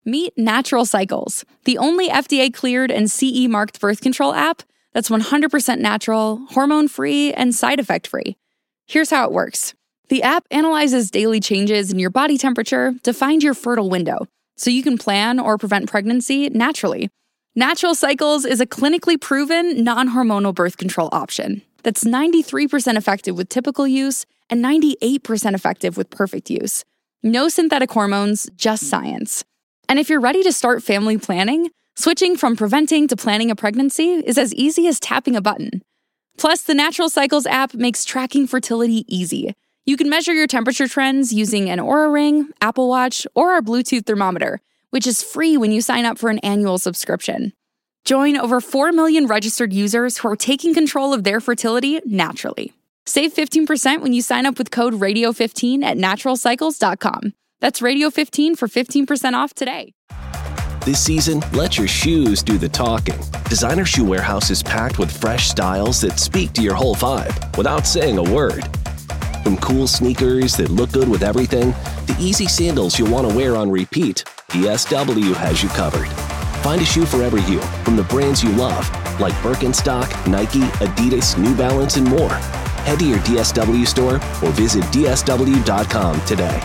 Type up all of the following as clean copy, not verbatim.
Meet Natural Cycles, the only FDA-cleared and CE-marked birth control app that's 100% natural, hormone-free, and side effect-free. Here's how it works. The app analyzes daily changes in your body temperature to find your fertile window, so you can plan or prevent pregnancy naturally. Natural Cycles is a clinically proven, non-hormonal birth control option that's 93% effective with typical use and 98% effective with perfect use. No synthetic hormones, just science. And if you're ready to start family planning, switching from preventing to planning a pregnancy is as easy as tapping a button. Plus, the Natural Cycles app makes tracking fertility easy. You can measure your temperature trends using an Oura Ring, Apple Watch, or our Bluetooth thermometer, which is free when you sign up for an annual subscription. Join over 4 million registered users who are taking control of their fertility naturally. Save 15% when you sign up with code RADIO15 at naturalcycles.com. That's Radio15 for 15% off today. This season, let your shoes do the talking. Designer Shoe Warehouse is packed with fresh styles that speak to your whole vibe without saying a word. From cool sneakers that look good with everything, to easy sandals you'll want to wear on repeat, DSW has you covered. Find a shoe for every you, from the brands you love, like Birkenstock, Nike, Adidas, New Balance, and more. Head to your DSW store or visit dsw.com today.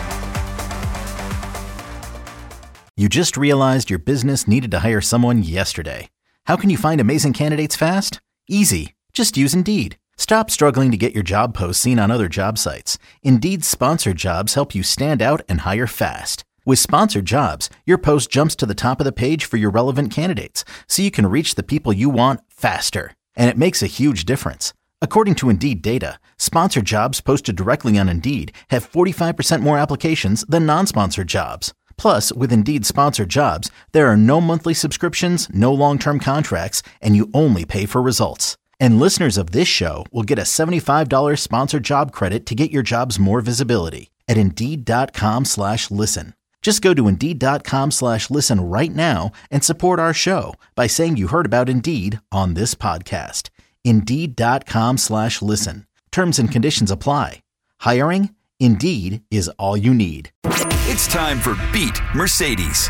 You just realized your business needed to hire someone yesterday. How can you find amazing candidates fast? Easy. Just use Indeed. Stop struggling to get your job posts seen on other job sites. Indeed's sponsored jobs help you stand out and hire fast. With sponsored jobs, your post jumps to the top of the page for your relevant candidates, so you can reach the people you want faster. And it makes a huge difference. According to Indeed data, sponsored jobs posted directly on Indeed have 45% more applications than non-sponsored jobs. Plus, with Indeed sponsored jobs, there are no monthly subscriptions, no long-term contracts, and you only pay for results. And listeners of this show will get a $75 sponsored job credit to get your jobs more visibility at Indeed.com/listen. Just go to Indeed.com/listen right now and support our show by saying you heard about Indeed on this podcast. Indeed.com/listen. Terms and conditions apply. Hiring? Indeed is all you need. It's time for Beat Mercedes.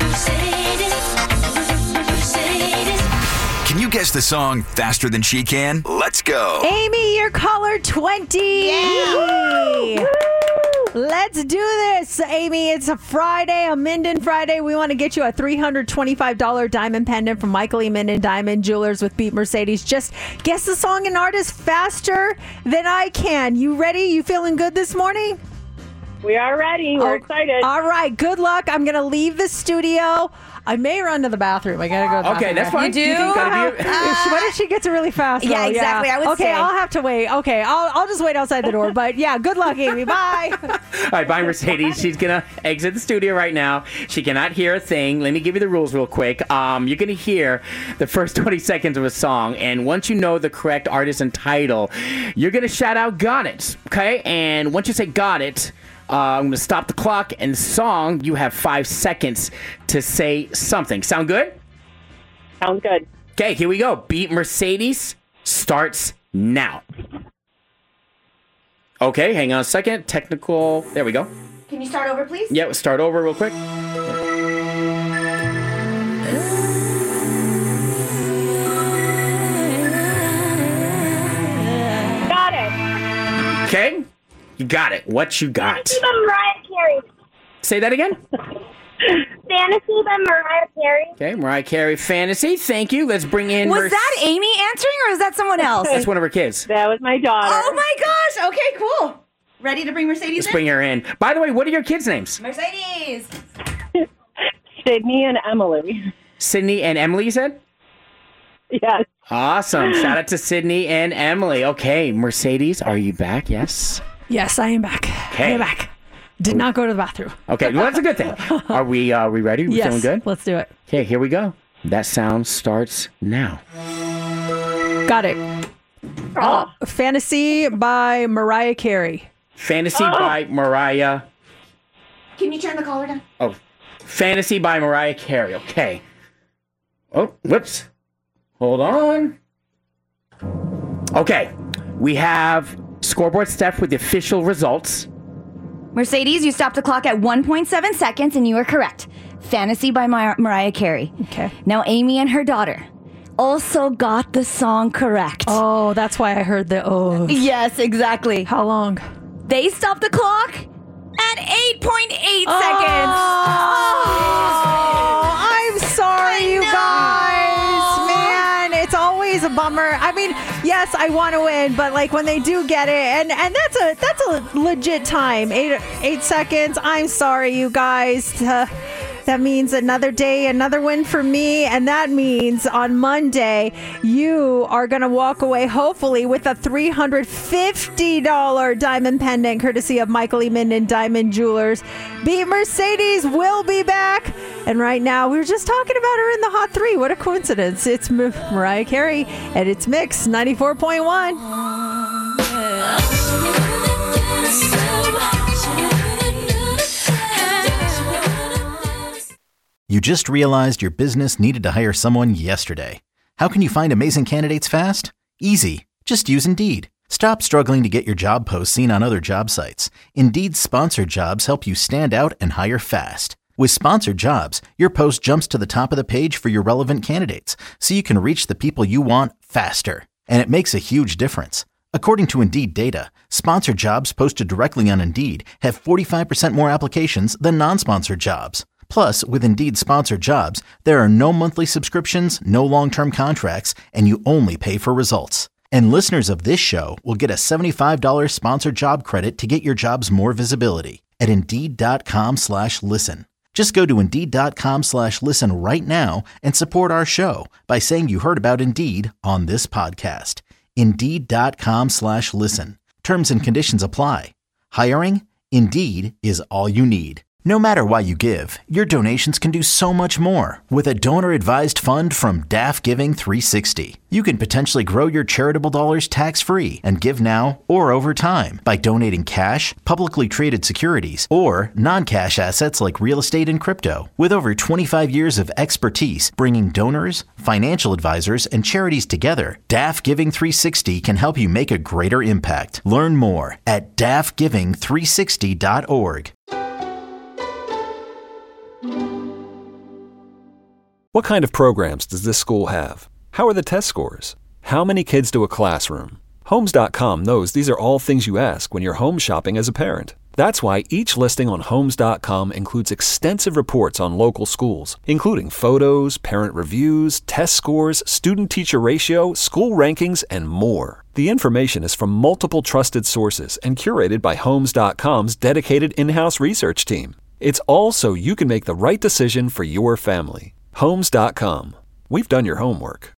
Can you guess the song faster than she can? Let's go. Amy, you're caller 20. Yeah. Let's do this, Amy. It's a Friday, a Minden Friday. We want to get you a $325 diamond pendant from Michael E. Minden Diamond Jewelers with Beat Mercedes. Just guess the song and artist faster than I can. You ready? You feeling good this morning? We are ready. We're excited. All right. Good luck. I'm going to leave the studio. I may run to the bathroom. I got to go to the bathroom. Okay, that's fine. You do? What if she gets it really fast? Yeah, though? exactly. Yeah. I would okay, say. I'll have to wait. Okay, I'll just wait outside the door. But yeah, good luck, Amy. Bye. All right, bye, Mercedes. She's going to exit the studio right now. She cannot hear a thing. Let me give you the rules real quick. You're going to hear the first 20 seconds of a song, and once you know the correct artist and title, you're going to shout out, "Got it," okay? And once you say "Got it," I'm going to stop the clock, and the song, you have 5 seconds to say something. Sound good? Sounds good. Okay, here we go. Beat Mercedes starts now. Okay, hang on a second. Technical. There we go. Can you start over, please? Yeah, start over real quick. Got it. Okay, you got it. What you got? Fantasy by Mariah Carey. Say that again. Fantasy by Mariah Carey. Okay, Mariah Carey, Fantasy. Thank you. Let's bring in. Was that Amy answering, or is that someone else? That's one of her kids. That was my daughter. Oh my gosh! Okay, cool. Ready to bring Mercedes Let's in? bring her in. By the way, what are your kids' names? Mercedes. Sydney and Emily. Sydney and Emily, you said? Yes. Awesome. Shout out to Sydney and Emily. Okay, Mercedes, are you back? Yes. Yes, I am back. Okay. I am back. Did not go to the bathroom. Okay, well, that's a good thing. Are we ready? We Yes, feeling good? let's do it. Okay, here we go. That sound starts now. Got it. Fantasy by Mariah Carey. Fantasy by Mariah. Can you turn the collar down? Oh, Fantasy by Mariah Carey. Okay. Oh, whoops. Hold on. Okay, we have Scoreboard Steph with the official results. Mercedes, you stopped the clock at 1.7 seconds, and you were correct. Fantasy by Mariah Carey. Okay. Now, Amy and her daughter also got the song correct. Oh, that's why I heard the oh. Yes, exactly. How long? They stopped the clock at 8.8 seconds. Oh, I'm sorry, you guys. Man, it's always a bummer. I mean, yes, I want to win, but like when they do get it, and that's a legit time. 8 seconds. I'm sorry, you guys. That means another day, another win for me. And that means on Monday, you are going to walk away, hopefully, with a $350 diamond pendant, courtesy of Michael E. Minden Diamond Jewelers. Beat Mercedes will be back. And right now, we were just talking about her in the Hot 3. What a coincidence. It's Mariah Carey, and it's Mix 94.1. You just realized your business needed to hire someone yesterday. How can you find amazing candidates fast? Easy. Just use Indeed. Stop struggling to get your job posts seen on other job sites. Indeed's sponsored jobs help you stand out and hire fast. With sponsored jobs, your post jumps to the top of the page for your relevant candidates, so you can reach the people you want faster. And it makes a huge difference. According to Indeed data, sponsored jobs posted directly on Indeed have 45% more applications than non-sponsored jobs. Plus, with Indeed sponsored jobs, there are no monthly subscriptions, no long-term contracts, and you only pay for results. And listeners of this show will get a $75 sponsored job credit to get your jobs more visibility at Indeed.com/listen. Just go to Indeed.com/listen right now and support our show by saying you heard about Indeed on this podcast. Indeed.com/listen. Terms and conditions apply. Hiring? Indeed is all you need. No matter why you give, your donations can do so much more with a donor-advised fund from DAF Giving 360. You can potentially grow your charitable dollars tax-free and give now or over time by donating cash, publicly traded securities, or non-cash assets like real estate and crypto. With over 25 years of expertise bringing donors, financial advisors, and charities together, DAF Giving 360 can help you make a greater impact. Learn more at dafgiving360.org. What kind of programs does this school have? How are the test scores? How many kids do a classroom? Homes.com knows these are all things you ask when you're home shopping as a parent. That's why each listing on Homes.com includes extensive reports on local schools, including photos, parent reviews, test scores, student-teacher ratio, school rankings, and more. The information is from multiple trusted sources and curated by Homes.com's dedicated in-house research team. It's all so you can make the right decision for your family. Homes.com. We've done your homework.